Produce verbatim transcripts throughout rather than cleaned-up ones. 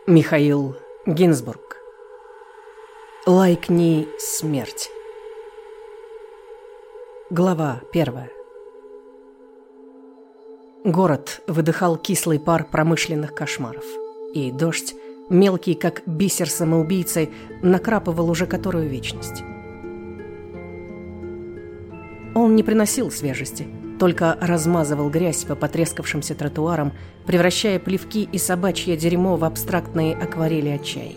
Михаил Гинзбург. Лайкни смерть. Глава первая. Город выдыхал кислый пар промышленных кошмаров. И дождь, мелкий как бисер самоубийцы, накрапывал уже которую вечность. Он не приносил свежести, только размазывал грязь по потрескавшимся тротуарам, превращая плевки и собачье дерьмо в абстрактные акварели отчаяния.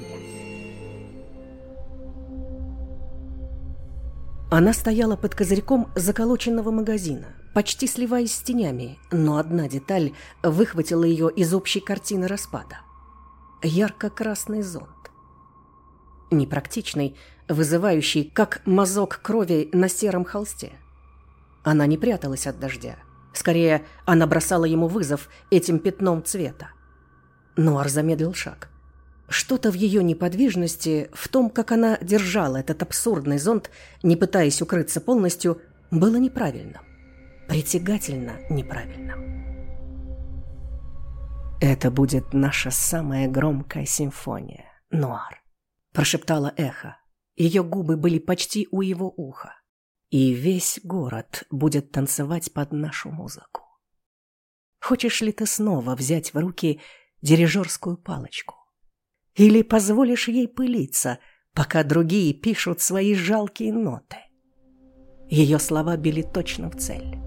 Она стояла под козырьком заколоченного магазина, почти сливаясь с тенями, но одна деталь выхватила ее из общей картины распада. Ярко-красный зонт. Непрактичный, вызывающий, как мазок крови на сером холсте. Она не пряталась от дождя. Скорее, она бросала ему вызов этим пятном цвета. Нуар замедлил шаг. Что-то в ее неподвижности, в том, как она держала этот абсурдный зонт, не пытаясь укрыться полностью, было неправильным. Притягательно неправильным. «Это будет наша самая громкая симфония, Нуар», – прошептала эхо. Ее губы были почти у его уха. «И весь город будет танцевать под нашу музыку. Хочешь ли ты снова взять в руки дирижерскую палочку? Или позволишь ей пылиться, пока другие пишут свои жалкие ноты?» Ее слова били точно в цель.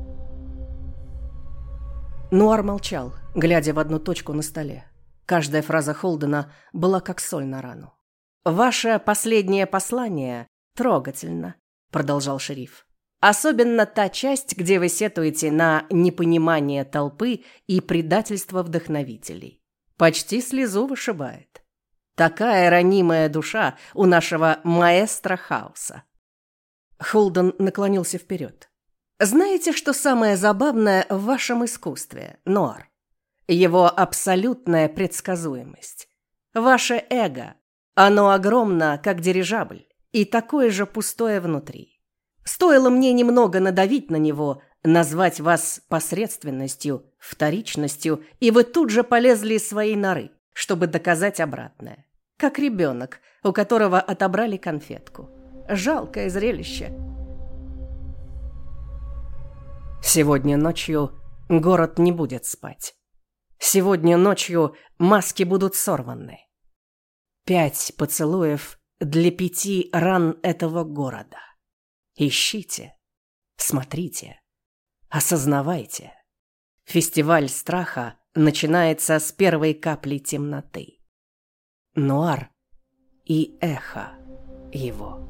Нуар молчал, глядя в одну точку на столе. Каждая фраза Холдена была как соль на рану. «Ваше последнее послание трогательно», — продолжал шериф. «Особенно та часть, где вы сетуете на непонимание толпы и предательство вдохновителей. Почти слезу вышибает. Такая ранимая душа у нашего маэстро хаоса». Холден наклонился вперед. «Знаете, что самое забавное в вашем искусстве, Нуар? Его абсолютная предсказуемость. Ваше эго, оно огромно, как дирижабль, и такое же пустое внутри. Стоило мне немного надавить на него, назвать вас посредственностью, вторичностью, и вы тут же полезли из своей норы, чтобы доказать обратное. Как ребенок, у которого отобрали конфетку. Жалкое зрелище». Сегодня ночью город не будет спать. Сегодня ночью маски будут сорваны. Пять поцелуев для пяти ран этого города. Ищите, смотрите, осознавайте. Фестиваль страха начинается с первой капли темноты. Нуар и эхо его.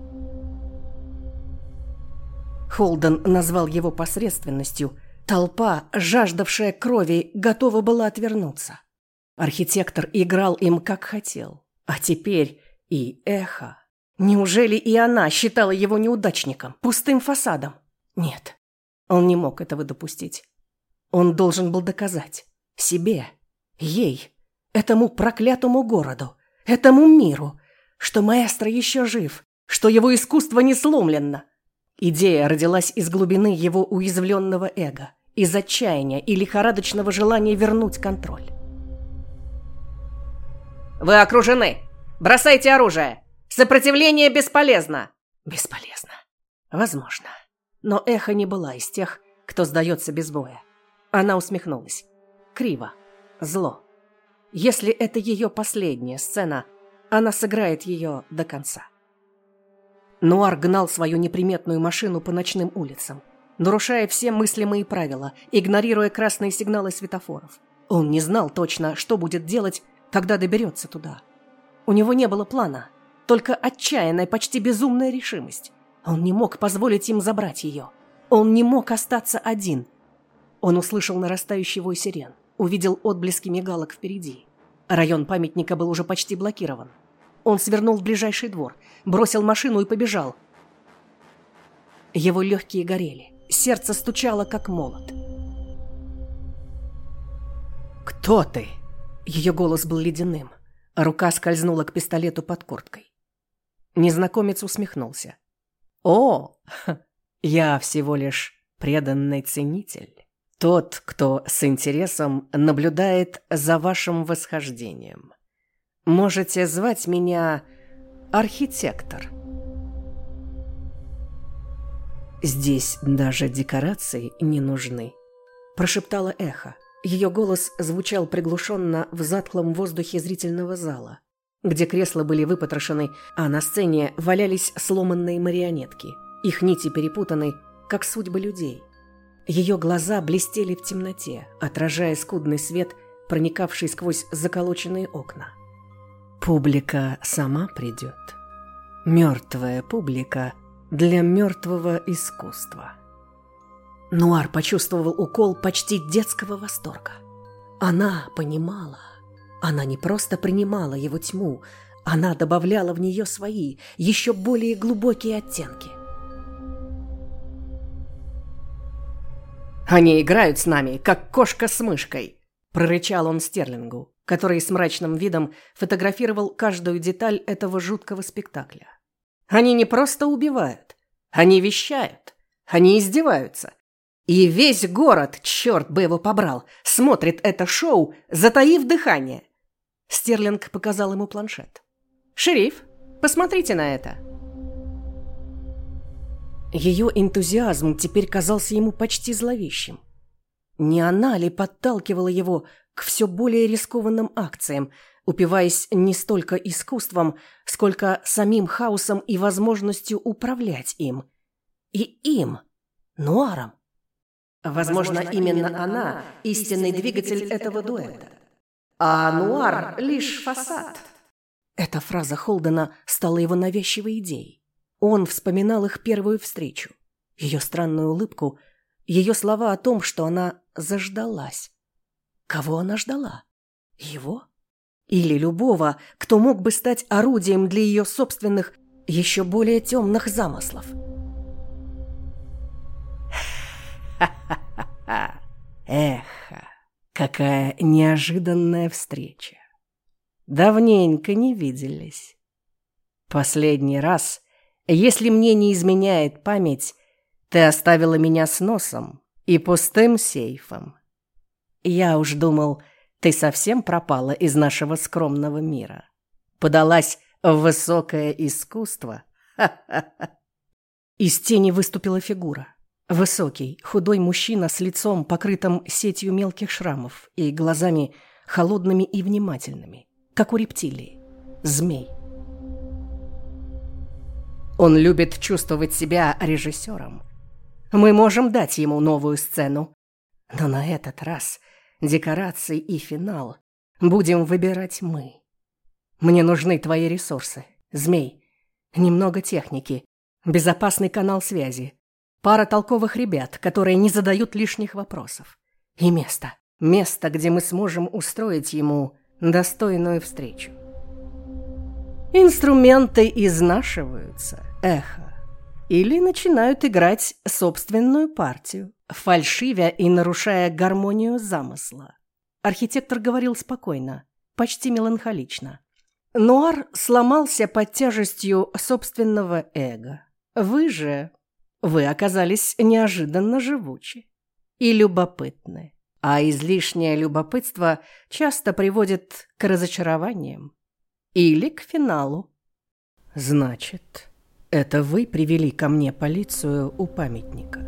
Холден назвал его посредственностью. Толпа, жаждавшая крови, готова была отвернуться. Архитектор играл им как хотел. А теперь и эхо. Неужели и она считала его неудачником, пустым фасадом? Нет, он не мог этого допустить. Он должен был доказать себе, ей, этому проклятому городу, этому миру, что маэстро еще жив, что его искусство не сломлено. Идея родилась из глубины его уязвленного эго, из отчаяния и лихорадочного желания вернуть контроль. «Вы окружены! Бросайте оружие! Сопротивление бесполезно!» Бесполезно. Возможно. Но эхо не была из тех, кто сдается без боя. Она усмехнулась. Криво. Зло. Если это ее последняя сцена, она сыграет ее до конца. Нуар гнал свою неприметную машину по ночным улицам, нарушая все мыслимые правила, игнорируя красные сигналы светофоров. Он не знал точно, что будет делать, когда доберется туда. У него не было плана, только отчаянная, почти безумная решимость. Он не мог позволить им забрать ее. Он не мог остаться один. Он услышал нарастающий вой сирен, увидел отблески мигалок впереди. Район памятника был уже почти блокирован. Он свернул в ближайший двор, бросил машину и побежал. Его легкие горели, сердце стучало, как молот. «Кто ты?» Ее голос был ледяным. Рука скользнула к пистолету под курткой. Незнакомец усмехнулся. «О, я всего лишь преданный ценитель. Тот, кто с интересом наблюдает за вашим восхождением. Можете звать меня архитектор. Здесь даже декорации не нужны, прошептало эхо. Ее голос звучал приглушенно в затхлом воздухе зрительного зала, где кресла были выпотрошены, а на сцене валялись сломанные марионетки. Их нити перепутаны, как судьбы людей. Ее глаза блестели в темноте, отражая скудный свет, проникавший сквозь заколоченные окна. Публика сама придет. Мертвая публика для мертвого искусства. Нуар почувствовал укол почти детского восторга. Она понимала. Она не просто принимала его тьму, она добавляла в нее свои, еще более глубокие оттенки. «Они играют с нами, как кошка с мышкой», – прорычал он Стерлингу, который с мрачным видом фотографировал каждую деталь этого жуткого спектакля. «Они не просто убивают, они вещают, они издеваются. И весь город, черт бы его побрал, смотрит это шоу, затаив дыхание». Стерлинг показал ему планшет. «Шериф, посмотрите на это». Ее энтузиазм теперь казался ему почти зловещим. Не она ли подталкивала его к все более рискованным акциям, упиваясь не столько искусством, сколько самим хаосом и возможностью управлять им? И им, Нуаром. Возможно, Возможно именно, именно она – истинный двигатель этого дуэта. А Нуар – лишь фасад. Эта фраза Холдена стала его навязчивой идеей. Он вспоминал их первую встречу, ее странную улыбку, ее слова о том, что она заждалась. Кого она ждала? Его? Или любого, кто мог бы стать орудием для ее собственных, еще более темных замыслов? Ха-ха-ха! Эхо! Какая неожиданная встреча! Давненько не виделись. Последний раз, если мне не изменяет память, ты оставила меня с носом и пустым сейфом. Я уж думал, ты совсем пропала из нашего скромного мира. Подалась в высокое искусство. Ха-ха-ха. Из тени выступила фигура. Высокий, худой мужчина с лицом, покрытым сетью мелких шрамов, и глазами холодными и внимательными, как у рептилии. Змей. Он любит чувствовать себя режиссером. Мы можем дать ему новую сцену. Но на этот раз декорации и финал будем выбирать мы. Мне нужны твои ресурсы, Змей. Немного техники, безопасный канал связи, пара толковых ребят, которые не задают лишних вопросов. И место. Место, где мы сможем устроить ему достойную встречу. Инструменты изнашиваются, эхо, или начинают играть собственную партию, фальшивя и нарушая гармонию замысла. Архитектор говорил спокойно, почти меланхолично. Нуар сломался под тяжестью собственного эго. Вы же, вы оказались неожиданно живучи и любопытны, а излишнее любопытство часто приводит к разочарованиям. Или к финалу. Значит, это вы привели ко мне полицию у памятника.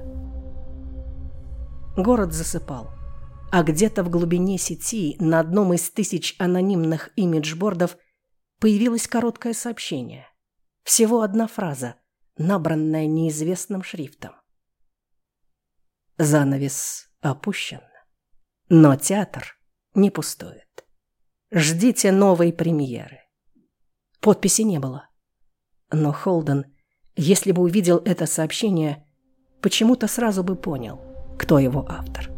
Город засыпал, а где-то в глубине сети на одном из тысяч анонимных имиджбордов появилось короткое сообщение. Всего одна фраза, набранная неизвестным шрифтом. Занавес опущен, но театр не пустует. Ждите новой премьеры. Подписи не было. Но Холден, если бы увидел это сообщение, почему-то сразу бы понял, кто его автор.